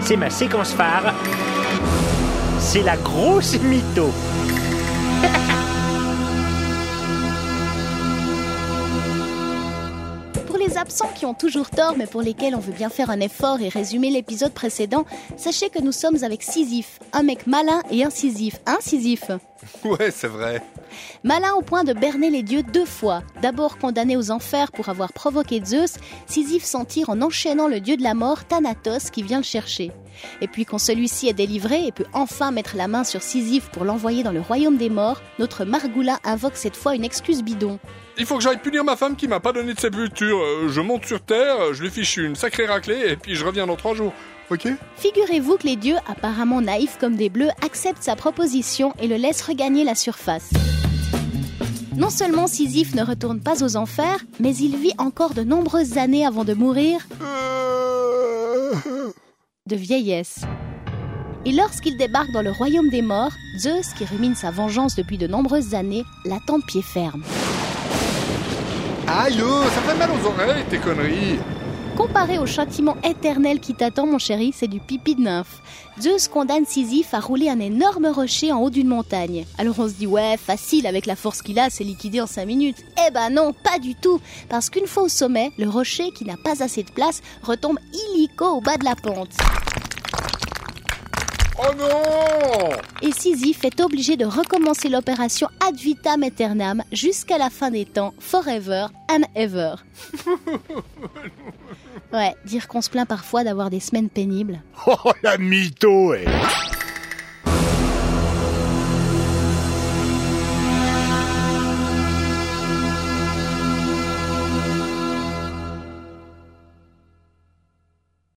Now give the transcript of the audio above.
c'est ma séquence phare. C'est la grosse mytho. Pour les absents qui ont toujours tort, mais pour lesquels on veut bien faire un effort et résumer l'épisode précédent, sachez que nous sommes avec Sisyphe, un mec malin et incisif. Hein, Sisyphe ? Ouais, c'est vrai. Malin au point de berner les dieux 2 fois. D'abord condamné aux enfers pour avoir provoqué Zeus, Sisyphe s'en tire en enchaînant le dieu de la mort, Thanatos, qui vient le chercher. Et puis quand celui-ci est délivré et peut enfin mettre la main sur Sisyphe pour l'envoyer dans le royaume des morts, notre Margoulin invoque cette fois une excuse bidon. Il faut que j'aille punir ma femme qui m'a pas donné de sépulture. Je monte sur terre, je lui fiche une sacrée raclée et puis je reviens dans 3 jours. Ok ? Figurez-vous que les dieux, apparemment naïfs comme des bleus, acceptent sa proposition et le laissent regagner la surface. Non seulement Sisyphe ne retourne pas aux enfers, mais il vit encore de nombreuses années avant de mourir de vieillesse. Et lorsqu'il débarque dans le royaume des morts, Zeus, qui rumine sa vengeance depuis de nombreuses années, l'attend de pied ferme. Aïe, ça fait mal aux oreilles, tes conneries. Comparé au châtiment éternel qui t'attend, mon chéri, c'est du pipi de nymphe. Zeus condamne Sisyphe à rouler un énorme rocher en haut d'une montagne. Alors on se dit, ouais, facile, avec la force qu'il a, c'est liquidé en 5 minutes. Eh ben non, pas du tout. Parce qu'une fois au sommet, le rocher, qui n'a pas assez de place, retombe illico au bas de la pente. Oh non! Et Sisyphe est obligé de recommencer l'opération ad vitam aeternam jusqu'à la fin des temps, forever and ever. Ouais, dire qu'on se plaint parfois d'avoir des semaines pénibles. Oh, la mytho,